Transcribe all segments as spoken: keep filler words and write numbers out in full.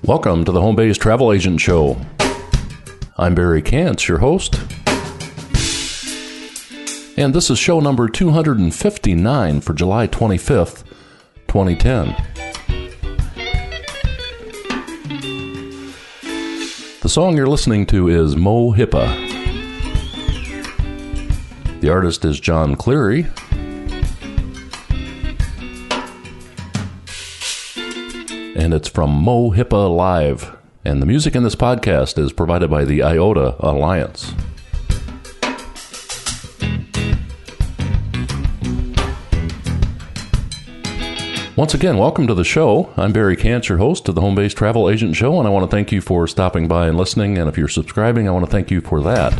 Welcome to the Home Base Travel Agent Show. I'm Barry Kantz, your host. And this is show number two hundred fifty-nine for July twenty-fifth, twenty ten. The song you're listening to is Mo Hippa. The artist is John Cleary. And it's from Mo Hippa Live. And the music in this podcast is provided by the Iota Alliance. Once again, welcome to the show. I'm Barry Kantz, your host of the Home Base Travel Agent Show, and I want to thank you for stopping by and listening. And if you're subscribing, I want to thank you for that.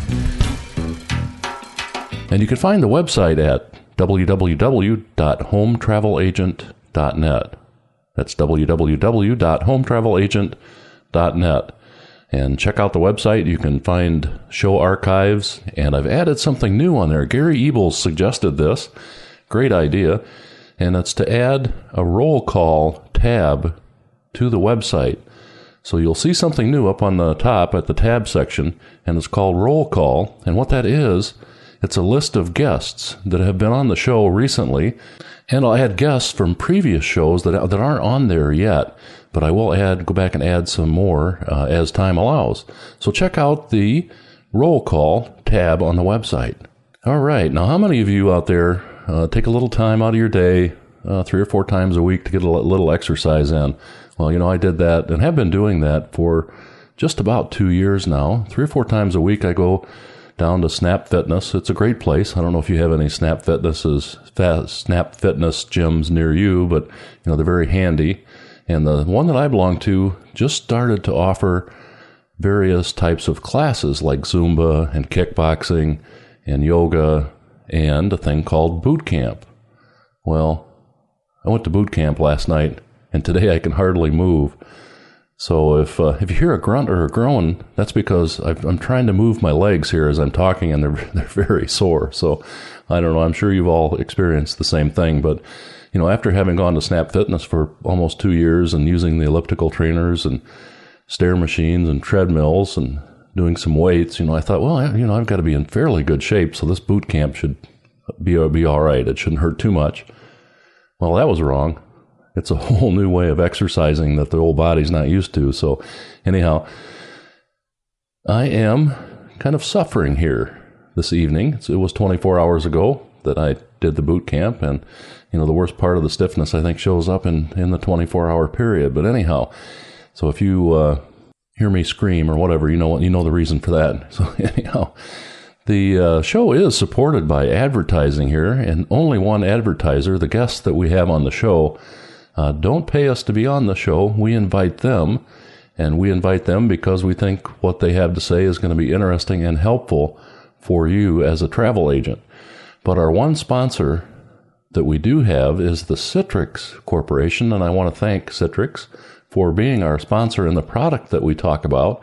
And you can find the website at w w w dot home travel agent dot net. That's w w w dot home travel agent dot net. And check out the website. You can find show archives, and I've added something new on there. Gary Ebels suggested this. Great idea. And it's to add a roll call tab to the website. So you'll see something new up on the top at the tab section, and it's called Roll Call. And what that is, it's a list of guests that have been on the show recently. And I'll add guests from previous shows that that aren't on there yet, but I will add, go back and add some more uh, as time allows. So check out the Roll Call tab on the website. All right, now how many of you out there uh, take a little time out of your day, uh, three or four times a week to get a little exercise in? Well, you know, I did that and have been doing that for just about two years now. Three or four times a week I go down to Snap Fitness. It's a great place. I don't know if you have any Snap Fitnesses, Snap Fitness gyms near you, but you know they're very handy. And the one that I belong to just started to offer various types of classes like Zumba and kickboxing and yoga and a thing called boot camp. Well, I went to boot camp last night, and today I can hardly move. So if uh, if you hear a grunt or a groan, that's because I've, I'm trying to move my legs here as I'm talking, and they're they're very sore. So I don't know. I'm sure you've all experienced the same thing. But you know, after having gone to Snap Fitness for almost two years and using the elliptical trainers and stair machines and treadmills and doing some weights, you know, I thought, well, I, you know, I've got to be in fairly good shape, so this boot camp should be be all right. It shouldn't hurt too much. Well, that was wrong. It's a whole new way of exercising that the old body's not used to. So anyhow, I am kind of suffering here this evening. It was twenty-four hours ago that I did the boot camp. And, you know, the worst part of the stiffness, I think, shows up in, in the twenty-four hour period. But anyhow, so if you uh, hear me scream or whatever, you know you know the reason for that. So anyhow, the uh, show is supported by advertising here, and only one advertiser, the guests that we have on the show, Uh, don't pay us to be on the show. We invite them, and we invite them because we think what they have to say is going to be interesting and helpful for you as a travel agent. But our one sponsor that we do have is the Citrix Corporation, and I want to thank Citrix for being our sponsor. And the product that we talk about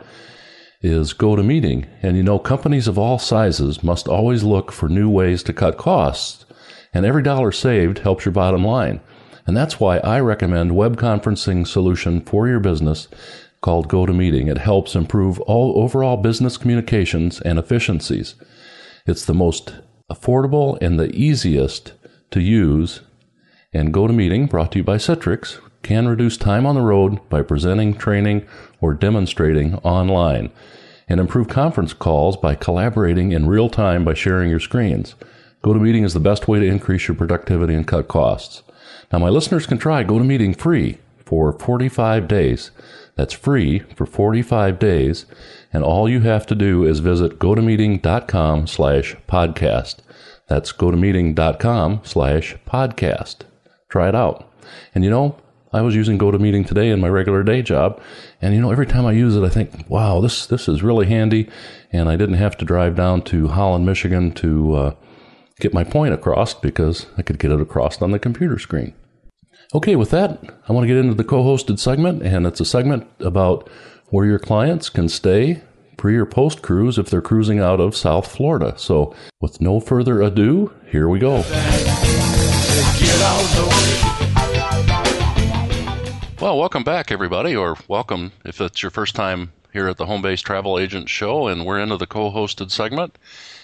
is GoToMeeting. And you know, companies of all sizes must always look for new ways to cut costs, and every dollar saved helps your bottom line. And that's why I recommend web conferencing solution for your business called GoToMeeting. It helps improve all overall business communications and efficiencies. It's the most affordable and the easiest to use. And GoToMeeting, brought to you by Citrix, can reduce time on the road by presenting, training, or demonstrating online, and improve conference calls by collaborating in real time by sharing your screens. GoToMeeting is the best way to increase your productivity and cut costs. Now, my listeners can try GoToMeeting free for forty-five days. That's free for forty-five days, and all you have to do is visit gotomeeting.com slash podcast. That's gotomeeting.com slash podcast. Try it out. And you know, I was using GoToMeeting today in my regular day job, and you know, every time I use it, I think, wow, this this is really handy, and I didn't have to drive down to Holland, Michigan to uh, get my point across because I could get it across on the computer screen. Okay, with that, I want to get into the co-hosted segment, and it's a segment about where your clients can stay pre or post cruise if they're cruising out of South Florida. So with no further ado, here we go. Well, welcome back, everybody, or welcome if it's your first time here at the Home Base Travel Agent Show, and we're into the co-hosted segment.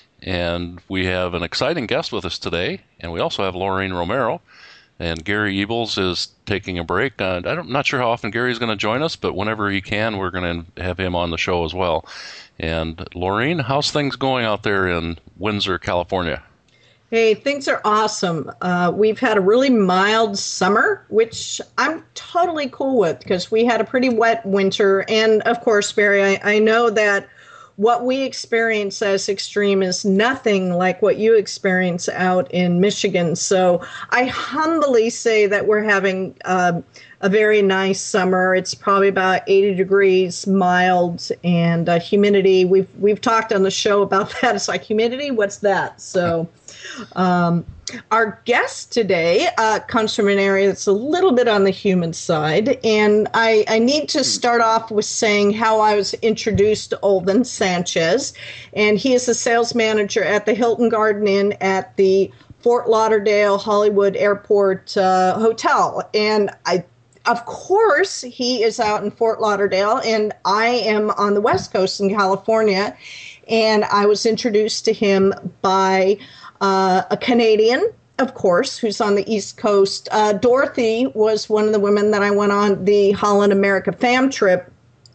And we have an exciting guest with us today, and we also have Laureen Romero, and Gary Ebels is taking a break. Uh, I'm not sure how often Gary's going to join us, but whenever he can, we're going to have him on the show as well. And Laureen, how's things going out there in Windsor, California? Hey, things are awesome. Uh, we've had a really mild summer, which I'm totally cool with because we had a pretty wet winter. And of course, Barry, I, I know that what we experience as extreme is nothing like what you experience out in Michigan. So I humbly say that we're having uh, a very nice summer. It's probably about eighty degrees, mild, and uh, humidity. We've we've talked on the show about that. It's like, humidity? What's that? So um, our guest today uh, comes from an area that's a little bit on the humid side. And I, I need to start off with saying how I was introduced to Olvin Sanchez. And he is the sales manager at the Hilton Garden Inn at the Fort Lauderdale Hollywood Airport uh, Hotel. And I Of course, he is out in Fort Lauderdale, and I am on the West Coast in California. And I was introduced to him by uh, a Canadian, of course, who's on the East Coast. Uh, Dorothy was one of the women that I went on the Holland America fam trip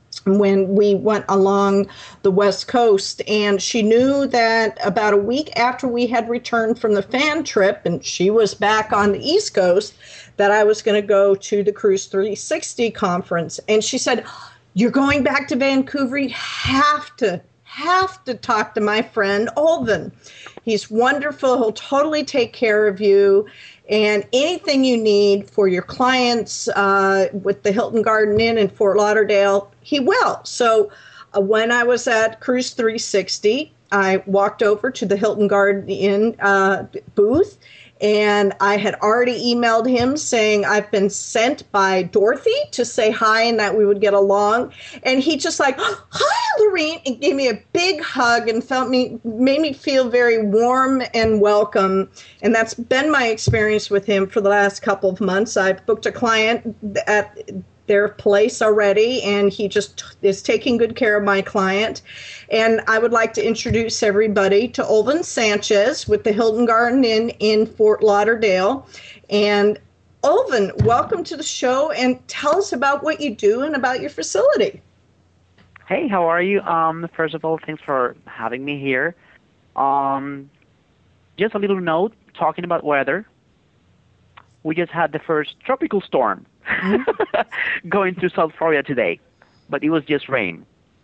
when we went along the West Coast. And she knew that about a week after we had returned from the fan trip, and she was back on the East Coast, that I was going to go to the Cruise three sixty conference. And she said, "You're going back to Vancouver? You have to, have to talk to my friend Olvin. He's wonderful. He'll totally take care of you. And anything you need for your clients uh, with the Hilton Garden Inn in Fort Lauderdale, he will." So uh, when I was at Cruise three sixty, I walked over to the Hilton Garden Inn uh, booth, and I had already emailed him saying I've been sent by Dorothy to say hi and that we would get along. And he just like, "Hi, Laureen," and gave me a big hug and felt me made me feel very warm and welcome. And that's been my experience with him for the last couple of months. I've booked a client at their place already, and he just is taking good care of my client. And I would like to introduce everybody to Olvin Sanchez with the Hilton Garden Inn in Fort Lauderdale. And Olvin, welcome to the show, and tell us about what you do and about your facility. Hey, how are you? Um, first of all, thanks for having me here. Um, just a little note, talking about weather. We just had the first tropical storm mm-hmm. going through South Florida today, but it was just rain.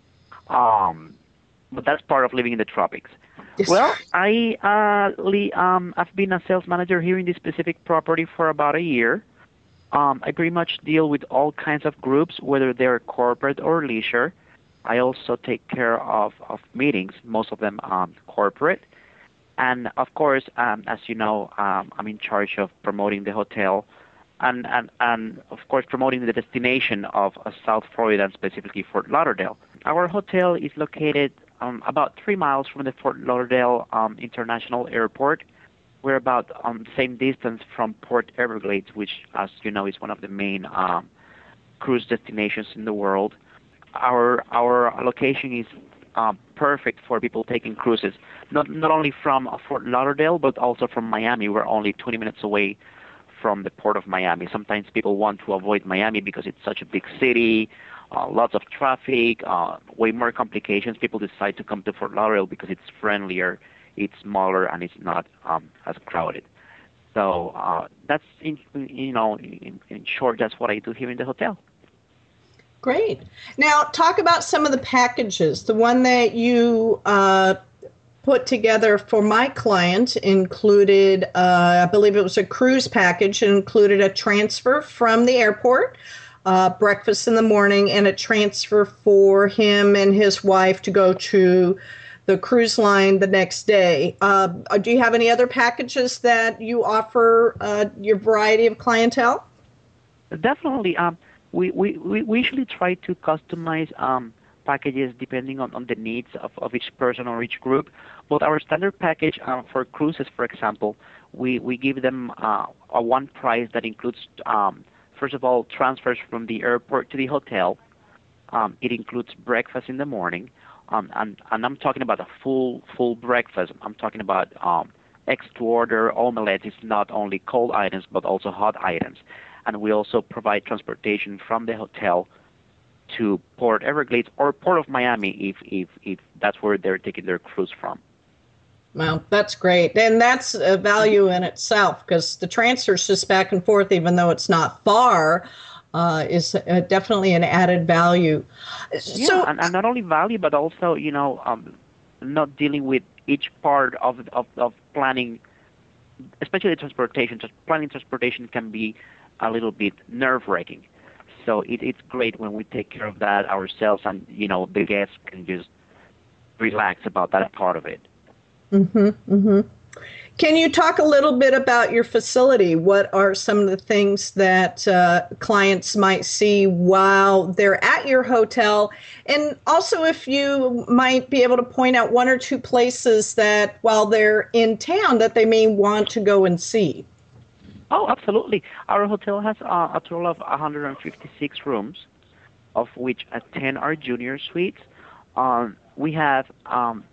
Um, but that's part of living in the tropics. Yes. Well, I uh, Lee, um, I've been a sales manager here in this specific property for about a year. Um, I pretty much deal with all kinds of groups, whether they're corporate or leisure. I also take care of, of meetings, most of them um, corporate. And, of course, um, as you know, um, I'm in charge of promoting the hotel and, and, and of course, promoting the destination of uh, South Florida, and specifically Fort Lauderdale. Our hotel is located um, about three miles from the Fort Lauderdale um, International Airport. We're about on um, the same distance from Port Everglades, which, as you know, is one of the main um, cruise destinations in the world. Our, our location is Uh, perfect for people taking cruises, not not only from uh, Fort Lauderdale, but also from Miami. We're only twenty minutes away from the port of Miami. Sometimes people want to avoid Miami because it's such a big city, uh, lots of traffic, uh, way more complications. People decide to come to Fort Lauderdale because it's friendlier, it's smaller, and it's not um, as crowded. So uh, that's, in, you know, in, in short, that's what I do here in the hotel. Great. Now, talk about some of the packages. The one that you uh, put together for my client included, uh, I believe it was a cruise package. It included a transfer from the airport, uh, breakfast in the morning, and a transfer for him and his wife to go to the cruise line the next day. Uh, do you have any other packages that you offer uh, your variety of clientele? Definitely. Um, We, we, we usually try to customize um, packages depending on, on the needs of, of each person or each group. But our standard package uh, for cruises, for example, we, we give them uh, a one price that includes um, first of all, transfers from the airport to the hotel. Um, it includes breakfast in the morning, um, and, and I'm talking about a full full breakfast. I'm talking about um, eggs to order, omelette. It's not only cold items but also hot items, and we also provide transportation from the hotel to Port Everglades or Port of Miami if if if that's where they're taking their cruise from. Well, that's great. And that's a value in itself because the transfers just back and forth, even though it's not far, uh, is uh, definitely an added value. Yeah, So, and, and not only value, but also, you know, um, not dealing with each part of, of, of planning, especially transportation. Just planning transportation can be a little bit nerve-wracking. So it, it's great when we take care of that ourselves and, you know, the guests can just relax about that part of it. mm-hmm, mm-hmm. Can you talk a little bit about your facility? What are some of the things that uh, clients might see while they're at your hotel? And also, if you might be able to point out one or two places that while they're in town that they may want to go and see. Oh, absolutely. Our hotel has uh, a total of one hundred fifty-six rooms, of which uh, ten are junior suites. Um, we have um,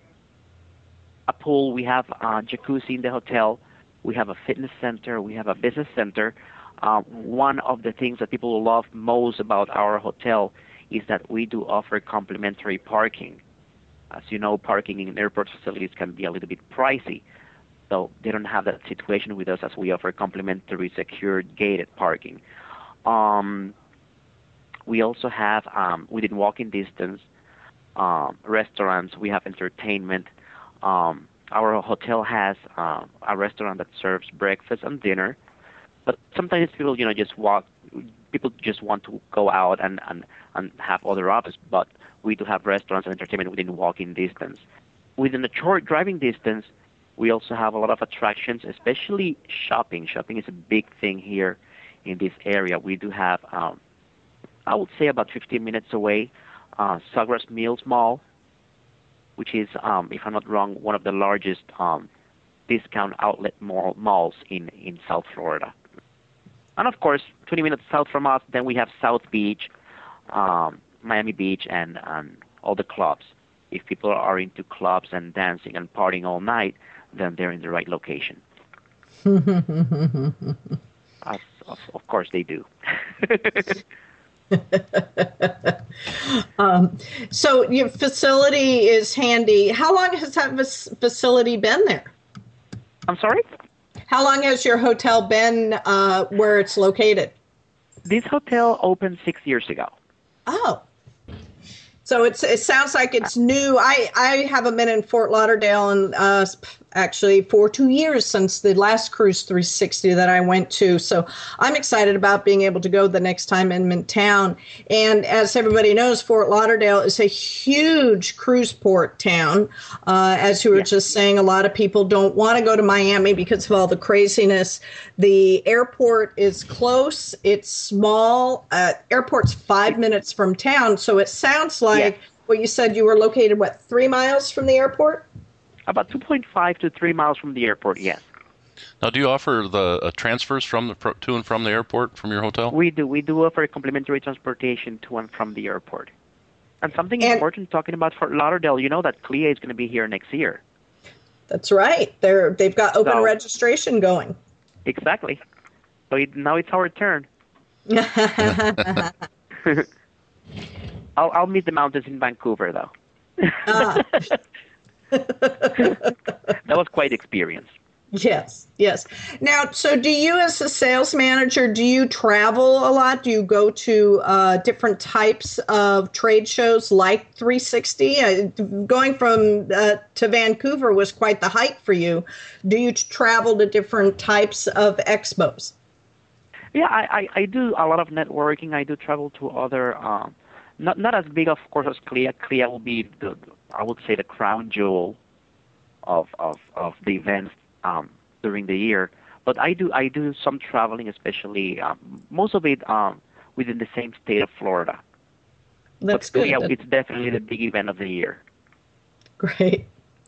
a pool, we have a jacuzzi in the hotel, we have a fitness center, we have a business center. Uh, one of the things that people love most about our hotel is that we do offer complimentary parking. As you know, parking in airport facilities can be a little bit pricey, so they don't have that situation with us as we offer complimentary, secured, gated parking. Um, we also have, um, within walking distance, um, restaurants, we have entertainment. Um, our hotel has uh, a restaurant that serves breakfast and dinner, but sometimes people, you know, just walk. People just want to go out and, and, and have other options. But we do have restaurants and entertainment within walking distance. Within a short driving distance, we also have a lot of attractions, especially shopping. Shopping is a big thing here in this area. We do have, um, I would say, about fifteen minutes away, uh, Sawgrass Mills Mall, which is, um, if I'm not wrong, one of the largest um, discount outlet mall, malls in, in South Florida. And of course, twenty minutes south from us, then we have South Beach, um, Miami Beach, and, and all the clubs. If people are into clubs and dancing and partying all night, then they're in the right location. As, of, of course they do. um, so your facility is handy. How long has that facility been there? I'm sorry? How long has your hotel been uh, where it's located? This hotel opened six years ago. Oh. So it's, it sounds like it's new. I, I haven't been in Fort Lauderdale in uh, actually for two years since the last Cruise three sixty that I went to. So I'm excited about being able to go the next time I'm in town. And as everybody knows, Fort Lauderdale is a huge cruise port town. Uh, as you were yeah. just saying, a lot of people don't want to go to Miami because of all the craziness. The airport is close. It's small. Uh, airport's five minutes from town. So it sounds like Like what you said, you were located, what, three miles from the airport? About two point five to three miles from the airport, yes. Now, do you offer the uh, transfers from the to and from the airport from your hotel? We do. We do offer complimentary transportation to and from the airport. And something and, important talking about Fort Lauderdale, you know that C L I A is going to be here next year. That's right. They're, they've got open so, registration going. Exactly. So it, now it's our turn. I'll, I'll meet the mountains in Vancouver, though. Ah. That was quite experience. Yes, yes. Now, so do you as a sales manager, do you travel a lot? Do you go to uh, different types of trade shows like three sixty? Uh, going from uh, to Vancouver was quite the hike for you. Do you travel to different types of expos? Yeah, I, I, I do a lot of networking. I do travel to other... Um, Not not as big, of course, as C L I A. C L I A will be, the, I would say, the crown jewel of of, of the events um, during the year. But I do I do some traveling, especially um, most of it um, within the same state of Florida. That's but good. C L I A, it's definitely the big event of the year. Great.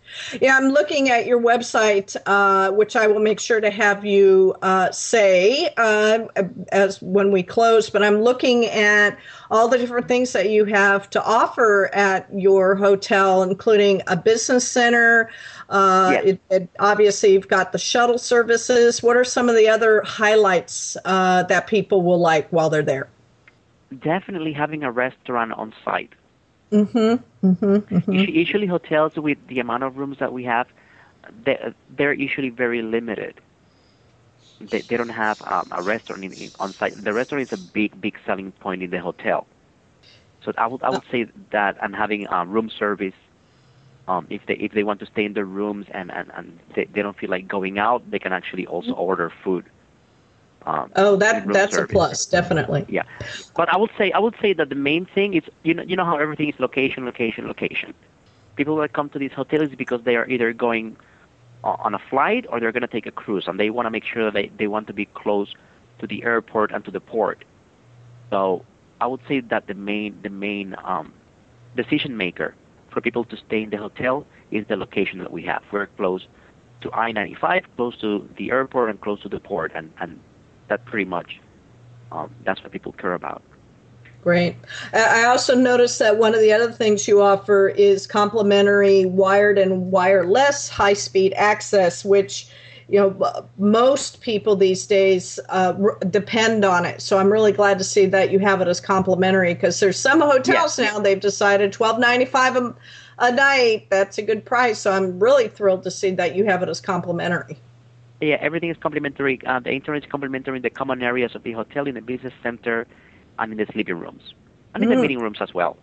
Yeah, I'm looking at your website, uh, which I will make sure to have you uh, say uh, as when we close. But I'm looking at all the different things that you have to offer at your hotel, including a business center. Uh, Yes. it, it, obviously, you've got the shuttle services. What are some of the other highlights uh, that people will like while they're there? Definitely having a restaurant on site. Mm-hmm. Mm-hmm. Mm-hmm. Usually, usually hotels with the amount of rooms that we have, they, they're usually very limited. They, they don't have um, a restaurant in, in, on site. The restaurant is a big, big selling point in the hotel. So I would I would say that, and having um, room service. Um, if they if they want to stay in their rooms and, and, and they, they don't feel like going out, they can actually also order food. Um, Oh, that room that's a service. plus, definitely. Yeah, but I would say I would say that the main thing is you know you know how everything is location, location, location. People that come to these hotels is because they are either going o- on a flight or they're going to take a cruise, and they want to make sure that they, they want to be close to the airport and to the port. So I would say that the main the main um, decision maker for people to stay in the hotel is the location that we have. We're close to I ninety-five, close to the airport, and close to the port, and and that pretty much um, that's what people care about. Great. I I also noticed that one of the other things you offer is complimentary wired and wireless high-speed access, which, you know, most people these days uh, r- depend on it. So I'm really glad to see that you have it as complimentary, because there's some hotels Yeah. now they've decided twelve ninety-five a, a night. That's a good price. So I'm really thrilled to see that you have it as complimentary. Yeah, everything is complimentary. Uh, the internet is complimentary in the common areas of the hotel, in the business center, and in the sleeping rooms, and in the Mm. meeting rooms as well.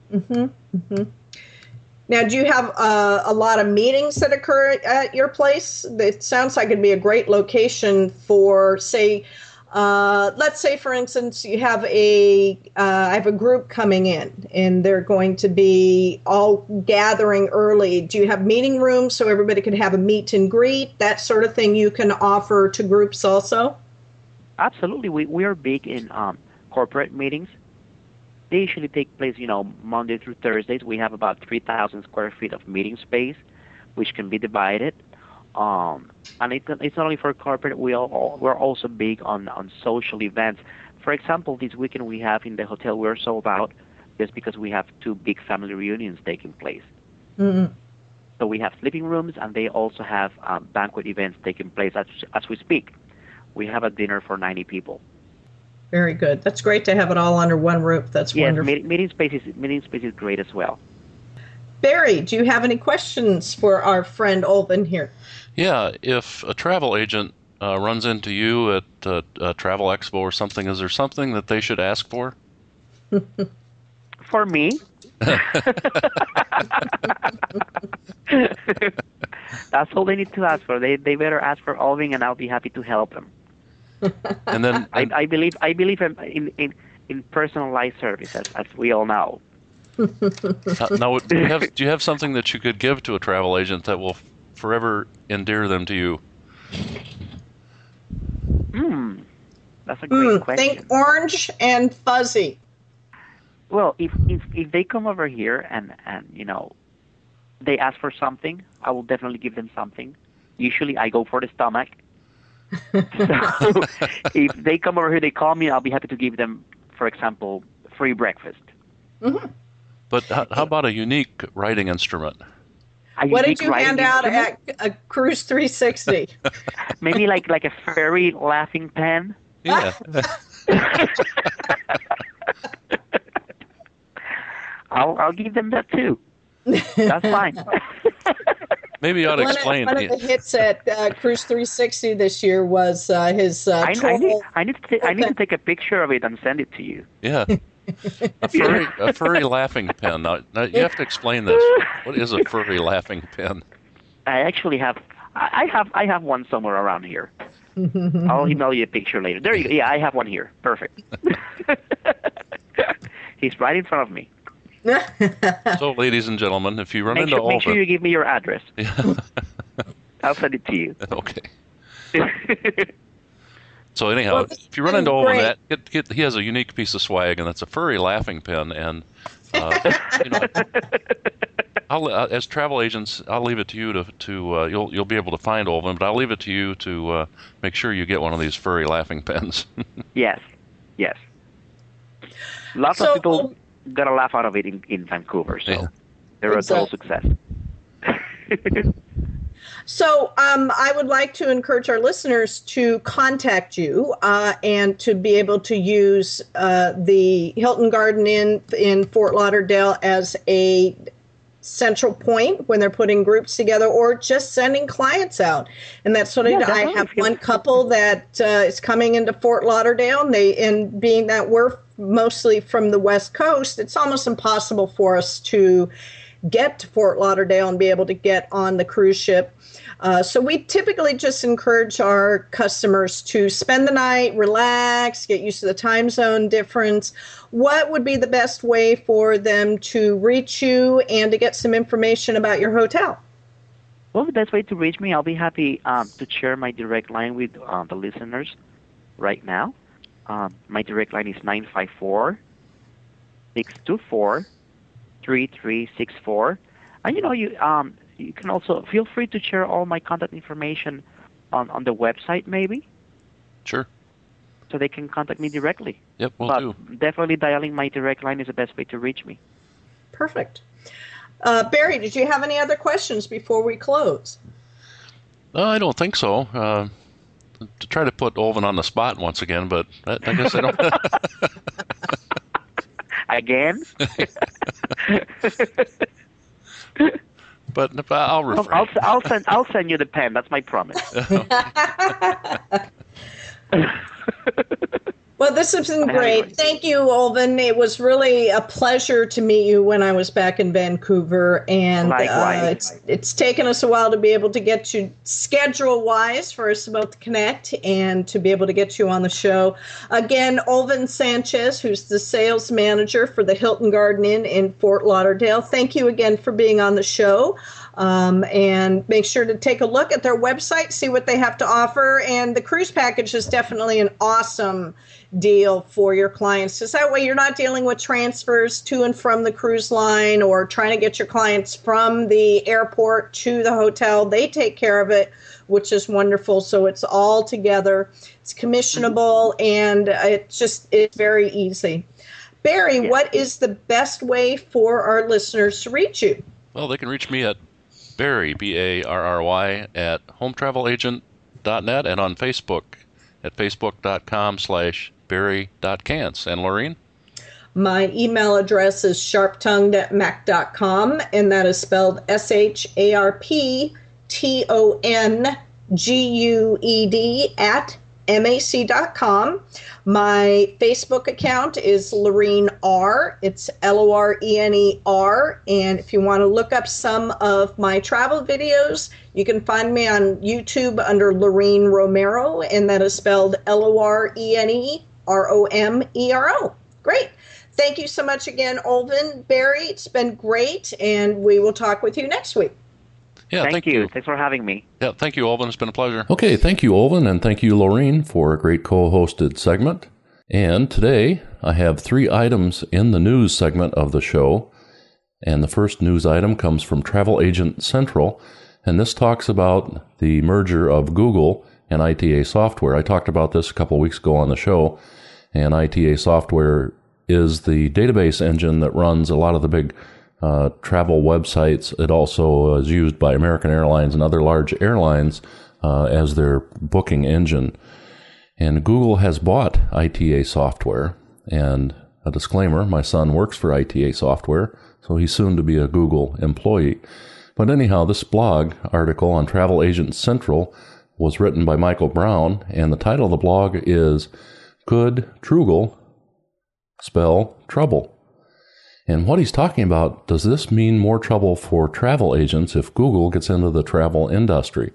Now, do you have uh, a lot of meetings that occur at your place? It sounds like it'd be a great location for, say, uh, let's say, for instance, you have a, uh, I have a group coming in, and they're going to be all gathering early. Do you have meeting rooms so everybody can have a meet and greet, that sort of thing you can offer to groups also? Absolutely, we we are big in um, corporate meetings. They usually take place, you know, Monday through Thursdays. We have about three thousand square feet of meeting space, which can be divided. Um, and it, it's not only for corporate. We all, we're also big on, on social events. For example, this weekend we have in the hotel, we're sold out just because we have two big family reunions taking place. Mm-hmm. So we have sleeping rooms, and they also have um, banquet events taking place as, as we speak. We have a dinner for ninety people. Very good. That's great to have it all under one roof. That's Yes, wonderful. meeting, meeting space is meeting space is great as well. Barry, do you have any questions for our friend Olvin here? Yeah, if a travel agent uh, runs into you at a, a travel expo or something, is there something that they should ask for? For me, that's all they need to ask for. They they better ask for Alvin, and I'll be happy to help them. And then, I, I believe I believe in in, in, in personalized service, as, as we all know. uh, now, do you have do you have something that you could give to a travel agent that will forever endear them to you? Hmm, that's a great Hmm, question. think orange and fuzzy. Well, if, if if they come over here and and you know they ask for something, I will definitely give them something. Usually, I go for the stomach. So if they come over here, they call me, I'll be happy to give them, for example, free breakfast. Mm-hmm. But how, how about a unique writing instrument? A What unique did you hand writing out instrument? at a Cruise three sixty? Maybe like like a fairy laughing pen. Yeah. I'll I'll give them that too. That's fine. Maybe you ought to One, of, explain. one of the hits at uh, Cruise three sixty this year was uh, his uh, I, troll. I need I need to ta- I need to take a picture of it and send it to you. Yeah. A furry, a furry laughing pen. Now, now, you have to explain this. What is a furry laughing pen? I actually have I I have I have one somewhere around here. I'll email you a picture later. There you go. Yeah, I have one here. Perfect. He's right in front of me. So, ladies and gentlemen, if you run Make into sure, make sure Olvin, you give me your address. yeah. I'll send it to you. Okay. So anyhow, Well, this if you run has into been Olvin, great. that, get, get, he has a unique piece of swag, and that's a furry laughing pen. And uh, you know, I'll, uh, as travel agents, I'll leave it to you to to uh, you'll you'll be able to find Olvin, but I'll leave it to you to uh, make sure you get one of these furry laughing pens. Yes, yes. Lots So, of people um, got a laugh out of it in, in Vancouver, so Yeah. they're a total Exactly. success. So um, I would like to encourage our listeners to contact you uh, and to be able to use uh, the Hilton Garden Inn in Fort Lauderdale as a central point when they're putting groups together or just sending clients out. And that's what Yeah, I, I definitely. have one couple that uh, is coming into Fort Lauderdale, and they, and being that we're mostly from the West Coast, it's almost impossible for us to get to Fort Lauderdale and be able to get on the cruise ship. Uh, so we typically just encourage our customers to spend the night, relax, get used to the time zone difference. What would be the best way for them to reach you and to get some information about your hotel? Well, the best way to reach me, I'll be happy um, to share my direct line with uh, the listeners right now. Um, my direct line is nine five four, six two four, three three six four. And, you know, you um, you can also feel free to share all my contact information on, on the website, maybe, Sure. so they can contact me directly. Yep, we'll but do. definitely dialing my direct line is the best way to reach me. Perfect. Uh, Barry, did you have any other questions before we close? Uh, I don't think so. Uh, to try to put Olvin on the spot once again, but I, I guess I don't. Again? But if I- I'll I'll, refrain. I'll, I'll, send, I'll send you the pen. That's my promise. Well, this has been I have great. it. Thank you, Olvin. It was really a pleasure to meet you when I was back in Vancouver, and uh, Likewise. it's it's taken us a while to be able to get you schedule-wise for us to both connect and to be able to get you on the show. Again, Olvin Sanchez, who's the sales manager for the Hilton Garden Inn in Fort Lauderdale. Thank you again for being on the show. Um, and make sure to take a look at their website, see what they have to offer. And the cruise package is definitely an awesome deal for your clients. Because that way you're not dealing with transfers to and from the cruise line or trying to get your clients from the airport to the hotel. They take care of it, which is wonderful. So it's all together. It's commissionable, and it's just, it's very easy. Barry, Yeah. what is the best way for our listeners to reach you? Well, they can reach me at Barry, B A R R Y, at home travel agent dot net and on Facebook at facebook.com slash barry.cants. And Laureen? My email address is sharptongued at mac dot com, and that is spelled S H A R P T O N G U E D at mac dot com. My Facebook account is Lorene R. It's L O R E N E R. And if you want to look up some of my travel videos, you can find me on YouTube under Lorene Romero, and that is spelled L O R E N E R O M E R O. Great. Thank you so much again, Olvin. Barry, it's been great, and we will talk with you next week. Yeah, thank, thank you. you. Thanks for having me. Yeah, thank you, Olvin. It's been a pleasure. Okay, thank you, Olvin, and thank you, Laureen, for a great co-hosted segment. And today, I have three items in the news segment of the show. And the first news item comes from Travel Agent Central, and this talks about the merger of Google and I T A Software. I talked about this a couple weeks ago on the show, and I T A Software is the database engine that runs a lot of the big Uh, travel websites. It also is used by American Airlines and other large airlines uh, as their booking engine. And Google has bought I T A Software. And a disclaimer, my son works for I T A Software, so he's soon to be a Google employee. But anyhow, this blog article on Travel Agent Central was written by Michael Brown, and the title of the blog is Could Trugle Spell Trouble? And what he's talking about, does this mean more trouble for travel agents if Google gets into the travel industry?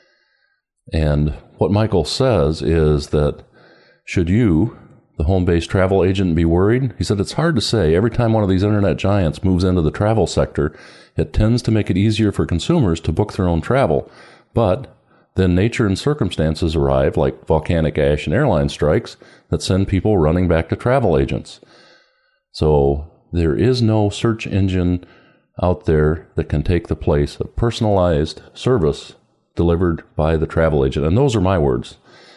And what Michael says is that should you, the home-based travel agent, be worried? He said it's hard to say. Every time one of these internet giants moves into the travel sector, it tends to make it easier for consumers to book their own travel. But then nature and circumstances arrive, like volcanic ash and airline strikes, that send people running back to travel agents. So there is no search engine out there that can take the place of personalized service delivered by the travel agent. And those are my words.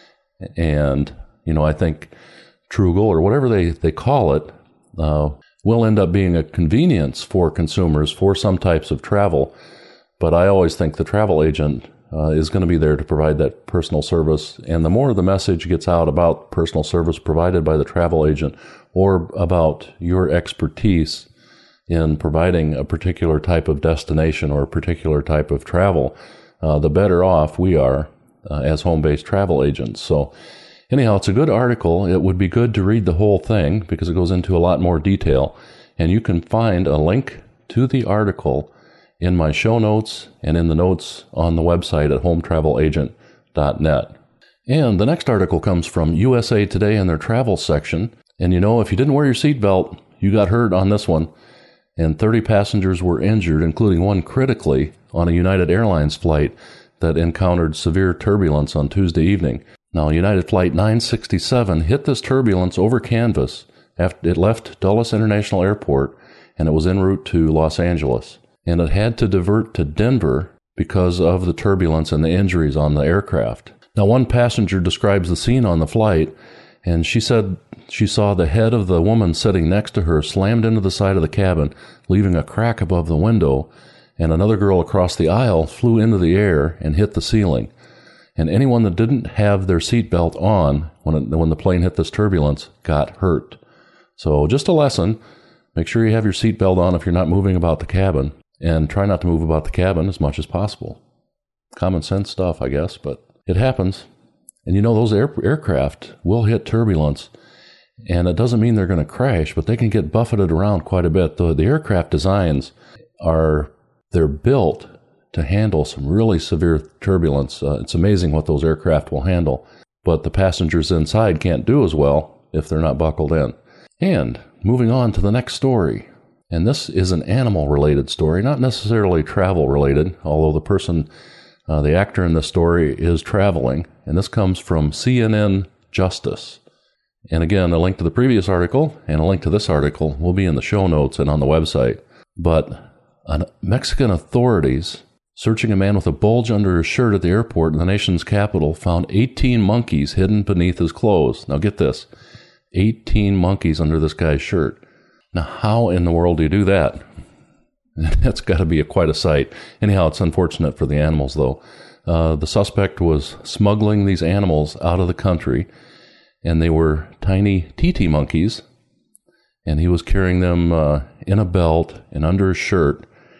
And, you know, I think Trugle, or whatever they, they call it, uh, will end up being a convenience for consumers for some types of travel. But I always think the travel agent uh, is going to be there to provide that personal service. And the more the message gets out about personal service provided by the travel agent, or about your expertise in providing a particular type of destination or a particular type of travel, uh, the better off we are uh, as home-based travel agents. So anyhow, it's a good article. It would be good to read the whole thing because it goes into a lot more detail. And you can find a link to the article in my show notes and in the notes on the website at home travel agent dot net. And the next article comes from U S A Today in their travel section. And you know, if you didn't wear your seatbelt, you got hurt on this one. And thirty passengers were injured, including one critically, on a United Airlines flight that encountered severe turbulence on Tuesday evening. Now, United Flight nine sixty-seven hit this turbulence over canvas after it left Dulles International Airport, and it was en route to Los Angeles. And it had to divert to Denver because of the turbulence and the injuries on the aircraft. Now, one passenger describes the scene on the flight, and she said she saw the head of the woman sitting next to her slammed into the side of the cabin, leaving a crack above the window, and another girl across the aisle flew into the air and hit the ceiling. And anyone that didn't have their seatbelt on when it, when the plane hit this turbulence got hurt. So just a lesson, make sure you have your seatbelt on if you're not moving about the cabin, and try not to move about the cabin as much as possible. Common sense stuff, I guess, but it happens. And you know, those air, aircraft will hit turbulence, and it doesn't mean they're going to crash, but they can get buffeted around quite a bit. The, the aircraft designs are, they're built to handle some really severe turbulence. Uh, it's amazing what those aircraft will handle, but the passengers inside can't do as well if they're not buckled in. And moving on to the next story, and this is an animal-related story, not necessarily travel-related, although the person, uh, the actor in the story is traveling, and this comes from C N N Justice. And again, a link to the previous article and a link to this article will be in the show notes and on the website. But uh, Mexican authorities searching a man with a bulge under his shirt at the airport in the nation's capital found eighteen monkeys hidden beneath his clothes. Now get this, eighteen monkeys under this guy's shirt. Now how in the world do you do that? That's got to be a, quite a sight. Anyhow, it's unfortunate for the animals though. Uh, the suspect was smuggling these animals out of the country, and they were tiny titi monkeys, and he was carrying them uh, in a belt and under his shirt.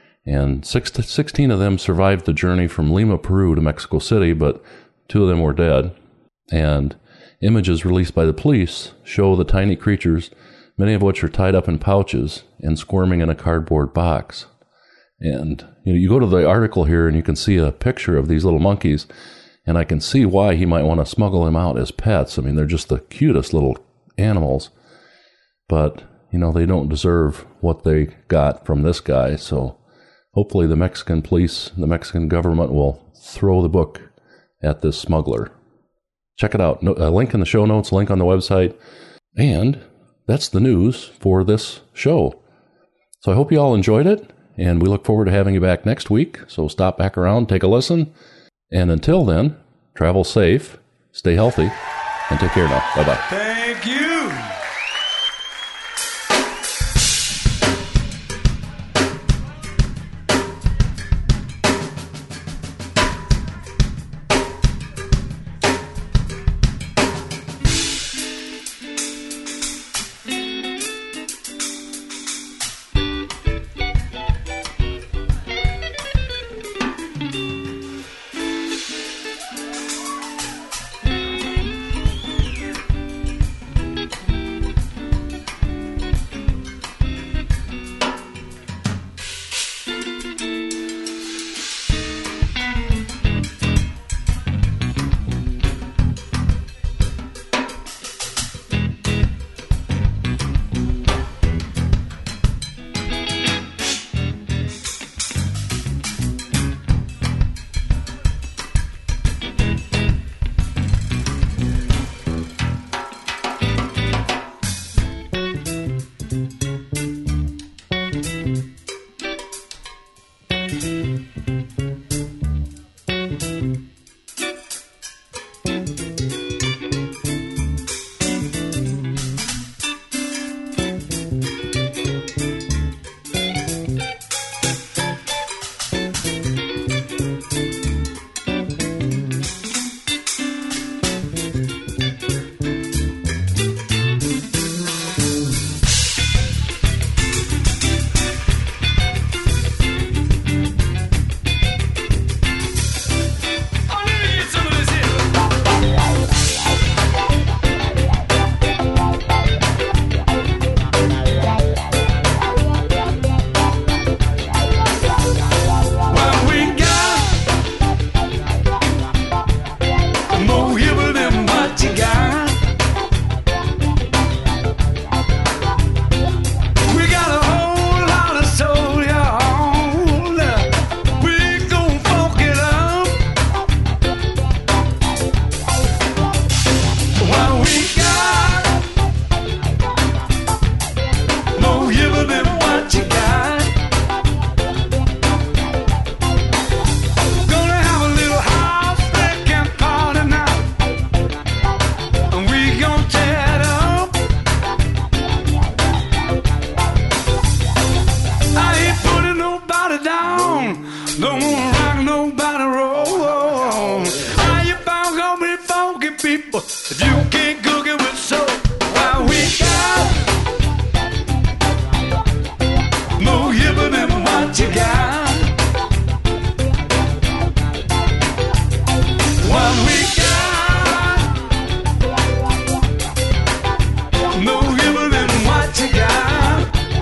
And six to sixteen of them survived the journey from Lima, Peru to Mexico City, but two of them were dead. And images released by the police show the tiny creatures, many of which are tied up in pouches and squirming in a cardboard box. And you know, you go to the article here and you can see a picture of these little monkeys, and I can see why he might want to smuggle them out as pets. I mean, they're just the cutest little animals. But, you know, they don't deserve what they got from this guy, so hopefully the Mexican police, the Mexican government will throw the book at this smuggler. Check it out. A link in the show notes, link on the website. And that's the news for this show. So I hope you all enjoyed it, and we look forward to having you back next week. So stop back around, take a listen. And until then, travel safe, stay healthy, and take care now. Bye-bye. Thank you. If you can't cook it with soap, why we got more hipper than what you got. Why we got more hipper than what you got.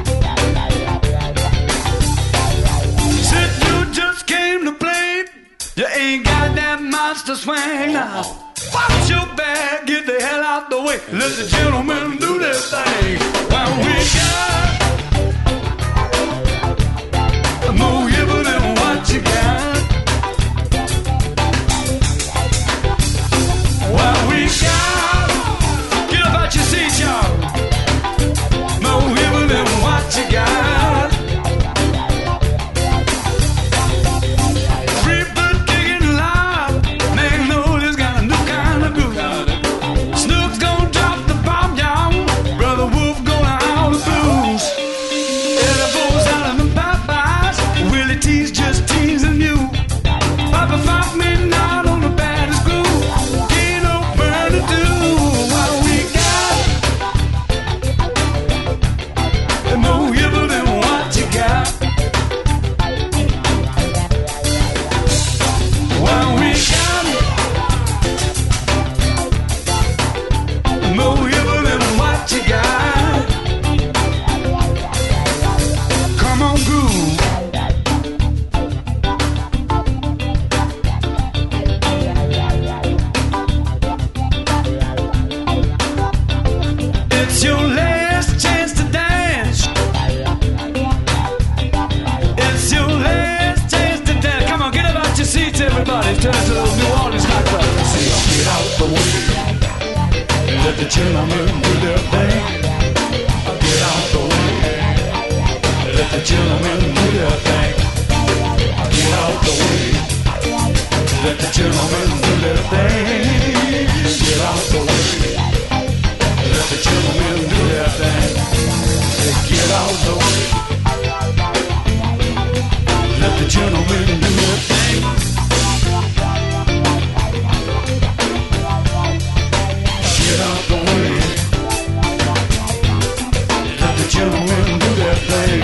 Said you just came to play, you ain't got that monster swing now. Watch your back, get the hell out the way. Let the gentleman do their thing. While we got more hipper than what you got. While we got, get up out your seat, y'all. More hipper than what you got. Free bird kicking live, man, know this got a new kind of groove. Snoop's gonna drop the bomb, y'all. Brother Wolf gonna howl the blues. Edibles out of the Popeyes. Willie T's just teasing you. Papa Five midnight on the baddest groove. Ain't no burn to do. What we got? And more hipper than what you got. What we got? More hipper than what you got. Come on, groove. It's your last chance to dance. It's your last chance to dance. Come on, get up out your seats, everybody. Turn to those New Orleans nightclubs. Say, get out the way. Let the gentlemen do their thing. Get out the way. Let the gentlemen do their thing. Get out the way. Let the gentlemen do their thing. Get out the way. Let the gentlemen do their thing. Say, get out the way. Let the gentlemen do their thing. Get out the way. Let the gentlemen do their thing.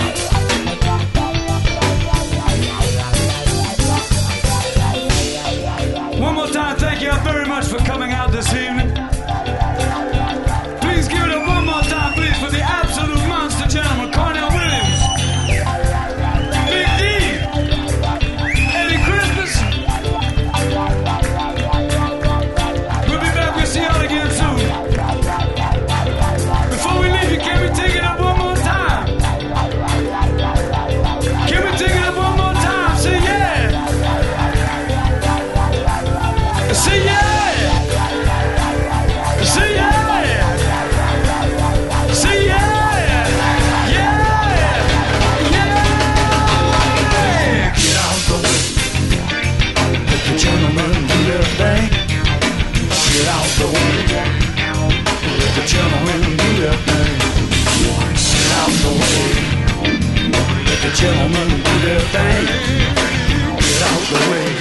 One more time, thank you very much for coming out this evening. Please give it up one more time, please, for the absolute monster gentleman, Cornell Williams. Big D. Eddie Christmas. We'll be back, we'll see y'all again soon. Before we leave you, can we take it up one more time? Can we take it up one more time? Say yeah. Say yeah. Say yeah. Say yeah. Yeah. Yeah. Get out the way. Let the gentlemen do their thing. Get out the way. Let the gentlemen do their thing. Get out the way. Let the gentlemen do their thing. Get out the way.